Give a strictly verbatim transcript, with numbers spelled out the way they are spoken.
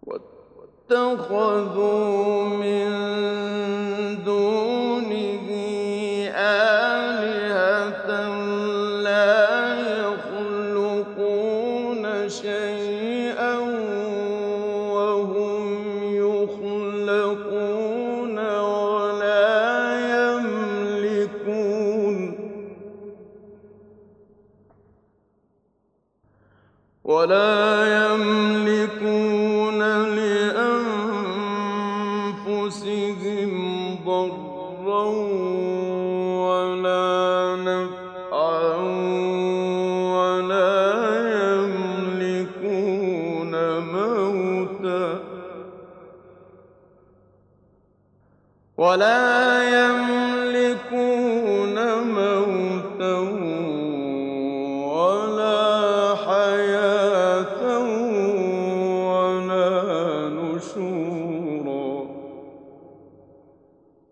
واتخذوا من دونه آلهة لا يخلقون شيئا وهم يخلقون ولا يملكون ولا يملكون لأنفسهم ضرا ولا نفعا ولا يملكون موتا ولا